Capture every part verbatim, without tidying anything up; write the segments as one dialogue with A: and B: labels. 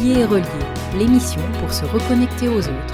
A: Liés et reliés, l'émission pour se reconnecter aux autres.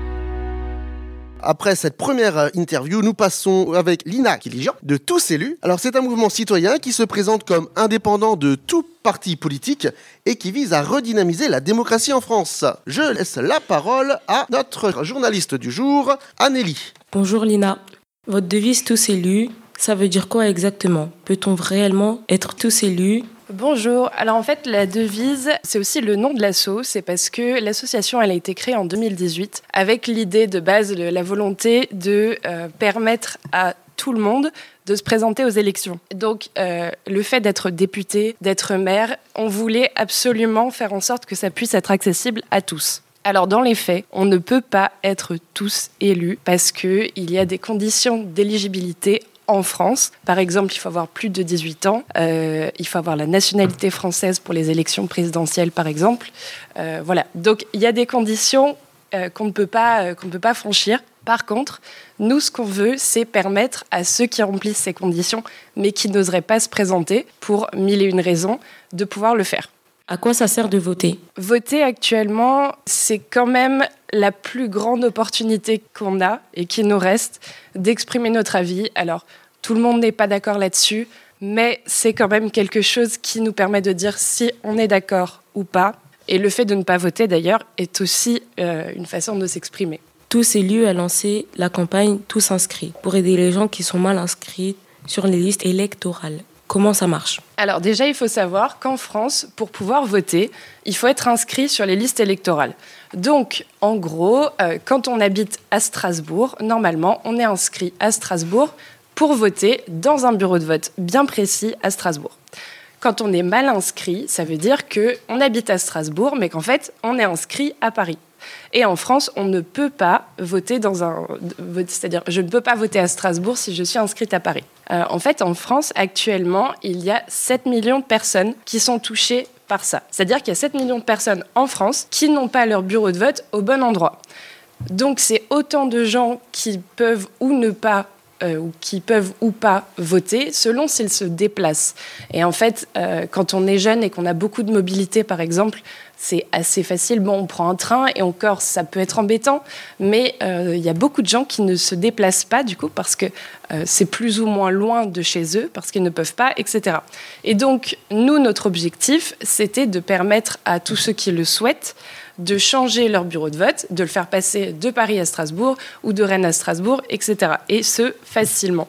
B: Après cette première interview, nous passons avec Lina Kilijan de Tous Élus. Alors c'est un mouvement citoyen qui se présente comme indépendant de tout parti politique et qui vise à redynamiser la démocratie en France. Je laisse la parole à notre journaliste du jour, Anélie.
C: Bonjour Lina. Votre devise Tous Élus, ça veut dire quoi exactement ? Peut-on réellement être tous élus ?
D: Bonjour. Alors en fait, la devise, c'est aussi le nom de l'asso. C'est parce que l'association, elle a été créée en deux mille dix-huit avec l'idée de base, de la volonté de euh, permettre à tout le monde de se présenter aux élections. Donc, euh, le fait d'être député, d'être maire, on voulait absolument faire en sorte que ça puisse être accessible à tous. Alors, dans les faits, on ne peut pas être tous élus parce qu'il y a des conditions d'éligibilité en France. Par exemple, il faut avoir plus de dix-huit ans, euh, il faut avoir la nationalité française pour les élections présidentielles, par exemple. Euh, voilà. Donc, il y a des conditions euh, qu'on ne peut pas, euh, qu'on ne peut pas franchir. Par contre, nous, ce qu'on veut, c'est permettre à ceux qui remplissent ces conditions, mais qui n'oseraient pas se présenter pour mille et une raisons, de pouvoir le faire.
C: À quoi ça sert de voter ?
D: Voter actuellement, c'est quand même la plus grande opportunité qu'on a et qui nous reste d'exprimer notre avis. Alors, tout le monde n'est pas d'accord là-dessus, mais c'est quand même quelque chose qui nous permet de dire si on est d'accord ou pas. Et le fait de ne pas voter, d'ailleurs, est aussi euh, une façon de s'exprimer.
C: Tous Élus a lancé la campagne Tous Inscrits pour aider les gens qui sont mal inscrits sur les listes électorales. Comment ça marche ?
D: Alors déjà, il faut savoir qu'en France, pour pouvoir voter, il faut être inscrit sur les listes électorales. Donc, en gros, euh, quand on habite à Strasbourg, normalement, on est inscrit à Strasbourg pour voter dans un bureau de vote bien précis à Strasbourg. Quand on est mal inscrit, ça veut dire qu'on habite à Strasbourg, mais qu'en fait, on est inscrit à Paris. Et en France, on ne peut pas voter dans un... C'est-à-dire, je ne peux pas voter à Strasbourg si je suis inscrite à Paris. Euh, en fait, en France, actuellement, il y a sept millions de personnes qui sont touchées par ça. C'est-à-dire qu'il y a sept millions de personnes en France qui n'ont pas leur bureau de vote au bon endroit. Donc, c'est autant de gens qui peuvent ou ne pas Euh, ou qui peuvent ou pas voter, selon s'ils se déplacent. Et en fait, euh, quand on est jeune et qu'on a beaucoup de mobilité, par exemple, c'est assez facile. Bon, on prend un train et encore, ça peut être embêtant, mais il euh, y a beaucoup de gens qui ne se déplacent pas, du coup, parce que euh, c'est plus ou moins loin de chez eux, parce qu'ils ne peuvent pas, et cetera. Et donc, nous, notre objectif, c'était de permettre à tous ceux qui le souhaitent de changer leur bureau de vote, de le faire passer de Paris à Strasbourg ou de Rennes à Strasbourg, et cetera. Et ce, facilement.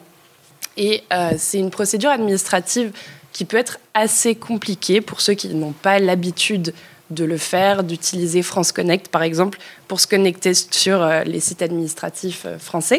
D: Et euh, c'est une procédure administrative qui peut être assez compliquée pour ceux qui n'ont pas l'habitude de le faire, d'utiliser France Connect, par exemple, pour se connecter sur euh, les sites administratifs euh, français.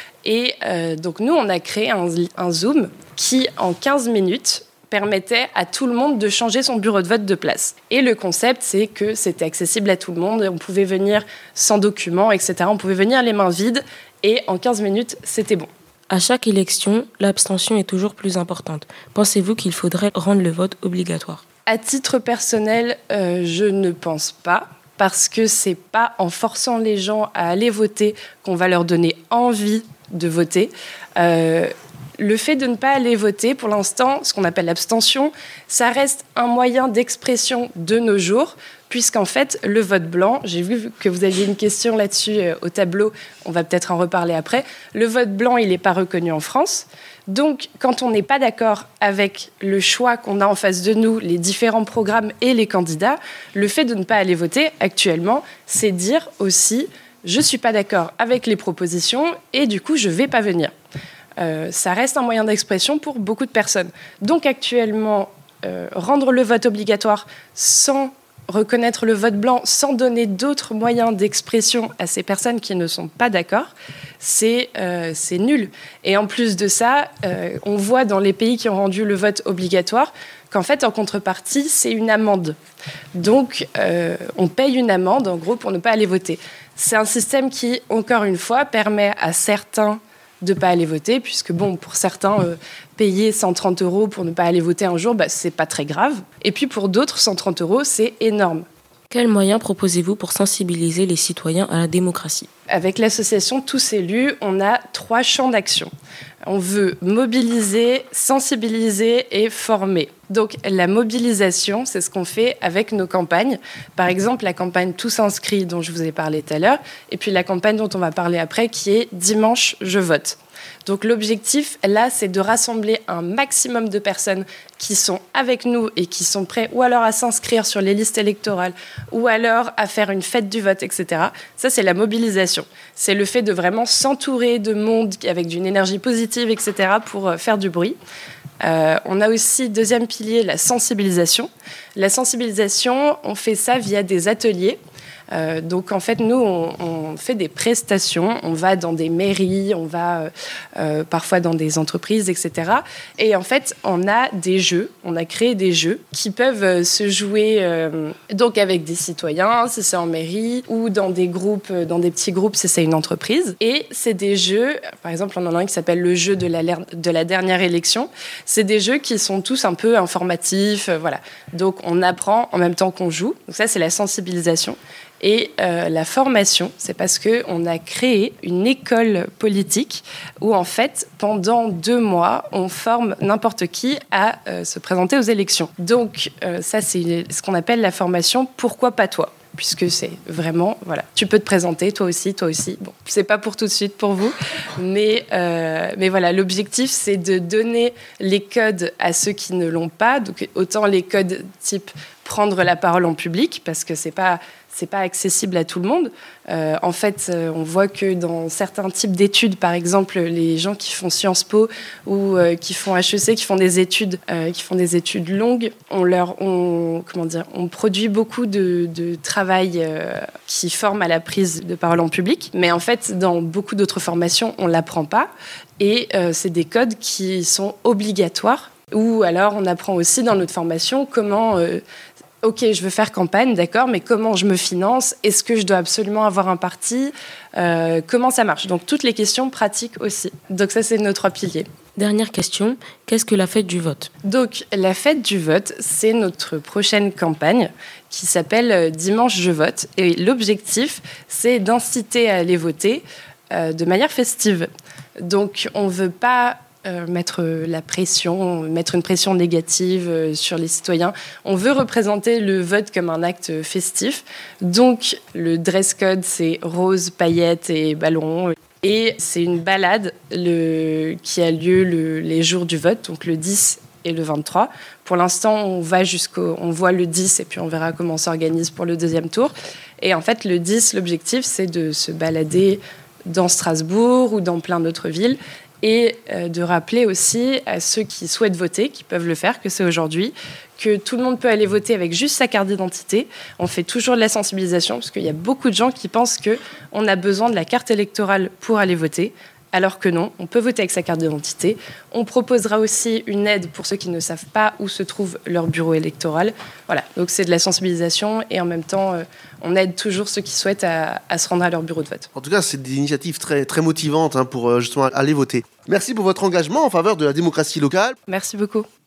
D: Et euh, donc, nous, on a créé un, un Zoom qui, en quinze minutes, permettait à tout le monde de changer son bureau de vote de place. Et le concept, c'est que c'était accessible à tout le monde. On pouvait venir sans documents, et cetera. On pouvait venir les mains vides et en quinze minutes, c'était bon.
C: À chaque élection, l'abstention est toujours plus importante. Pensez-vous qu'il faudrait rendre le vote obligatoire ?
D: À titre personnel, euh, je ne pense pas, parce que c'est pas en forçant les gens à aller voter qu'on va leur donner envie de voter. Euh, Le fait de ne pas aller voter, pour l'instant, ce qu'on appelle l'abstention, ça reste un moyen d'expression de nos jours, puisqu'en fait, le vote blanc, j'ai vu que vous aviez une question là-dessus euh, au tableau, on va peut-être en reparler après, le vote blanc, il n'est pas reconnu en France. Donc, quand on n'est pas d'accord avec le choix qu'on a en face de nous, les différents programmes et les candidats, le fait de ne pas aller voter, actuellement, c'est dire aussi, je ne suis pas d'accord avec les propositions et du coup, je ne vais pas venir. Euh, ça reste un moyen d'expression pour beaucoup de personnes. Donc actuellement, euh, rendre le vote obligatoire sans reconnaître le vote blanc, sans donner d'autres moyens d'expression à ces personnes qui ne sont pas d'accord, c'est, euh, c'est nul. Et en plus de ça, euh, on voit dans les pays qui ont rendu le vote obligatoire qu'en fait, en contrepartie, c'est une amende. Donc, euh, on paye une amende, en gros, pour ne pas aller voter. C'est un système qui, encore une fois, permet à certains de ne pas aller voter, puisque bon, pour certains, euh, payer cent trente euros pour ne pas aller voter un jour, bah, c'est pas très grave. Et puis pour d'autres, cent trente euros, c'est énorme.
C: Quels moyens proposez-vous pour sensibiliser les citoyens à la démocratie ?
D: Avec l'association Tous Élus, on a trois champs d'action. On veut mobiliser, sensibiliser et former. Donc la mobilisation, c'est ce qu'on fait avec nos campagnes. Par exemple, la campagne Tous inscrits dont je vous ai parlé tout à l'heure, et puis la campagne dont on va parler après qui est Dimanche, je vote. Donc l'objectif, là, c'est de rassembler un maximum de personnes qui sont avec nous et qui sont prêts ou alors à s'inscrire sur les listes électorales ou alors à faire une fête du vote, et cetera. Ça, c'est la mobilisation. C'est le fait de vraiment s'entourer de monde avec d'une énergie positive, et cetera pour faire du bruit. Euh, on a aussi, deuxième pilier, la sensibilisation. La sensibilisation, on fait ça via des ateliers. Euh, donc en fait, nous, on, on fait des prestations, on va dans des mairies, on va euh, parfois dans des entreprises, et cetera. Et en fait, on a des jeux, on a créé des jeux qui peuvent se jouer euh, donc avec des citoyens, si c'est en mairie, ou dans des groupes, dans des petits groupes, si c'est une entreprise. Et c'est des jeux, par exemple, on en a un qui s'appelle le jeu de la, de la dernière élection. C'est des jeux qui sont tous un peu informatifs, euh, voilà. Donc on apprend en même temps qu'on joue. Donc ça, c'est la sensibilisation. Et euh, la formation, c'est parce qu'on a créé une école politique où, en fait, pendant deux mois, on forme n'importe qui à euh, se présenter aux élections. Donc, euh, ça, c'est ce qu'on appelle la formation « Pourquoi pas toi ?» puisque c'est vraiment, voilà, tu peux te présenter, toi aussi, toi aussi. Bon, c'est pas pour tout de suite pour vous, mais, euh, mais voilà, l'objectif, c'est de donner les codes à ceux qui ne l'ont pas. Donc, autant les codes type prendre la parole en public, parce que c'est pas... c'est pas accessible à tout le monde. Euh, en fait, euh, on voit que dans certains types d'études, par exemple, les gens qui font Sciences Po ou euh, qui font H E C, qui font des études, euh, qui font des études longues, on leur, on, comment dire, on produit beaucoup de, de travail euh, qui forme à la prise de parole en public. Mais en fait, dans beaucoup d'autres formations, on l'apprend pas. Et euh, c'est des codes qui sont obligatoires. Ou alors, on apprend aussi dans notre formation comment euh, ok, je veux faire campagne, d'accord, mais comment je me finance ? Est-ce que je dois absolument avoir un parti ? euh, Comment ça marche ? Donc, toutes les questions pratiques aussi. Donc, ça, c'est nos trois piliers.
C: Dernière question, qu'est-ce que la fête du vote ?
D: Donc, la fête du vote, c'est notre prochaine campagne qui s'appelle Dimanche, je vote. Et l'objectif, c'est d'inciter à aller voter euh, de manière festive. Donc, on ne veut pas... Euh, mettre la pression, mettre une pression négative euh, sur les citoyens. On veut représenter le vote comme un acte festif. Donc, le dress code, c'est rose, paillettes et ballons. Et c'est une balade le, qui a lieu le, les jours du vote, donc le dix et le vingt-trois. Pour l'instant, on va jusqu'au, on voit le dix et puis on verra comment on s'organise pour le deuxième tour. Et en fait, le dix, l'objectif, c'est de se balader dans Strasbourg ou dans plein d'autres villes et de rappeler aussi à ceux qui souhaitent voter, qui peuvent le faire, que c'est aujourd'hui, que tout le monde peut aller voter avec juste sa carte d'identité. On fait toujours de la sensibilisation, parce qu'il y a beaucoup de gens qui pensent qu'on a besoin de la carte électorale pour aller voter, alors que non, on peut voter avec sa carte d'identité. On proposera aussi une aide pour ceux qui ne savent pas où se trouve leur bureau électoral. Voilà, donc c'est de la sensibilisation et en même temps, euh, on aide toujours ceux qui souhaitent à, à se rendre à leur bureau de vote.
B: En tout cas, c'est des initiatives très, très motivantes hein, pour euh, justement aller voter. Merci pour votre engagement en faveur de la démocratie locale.
D: Merci beaucoup.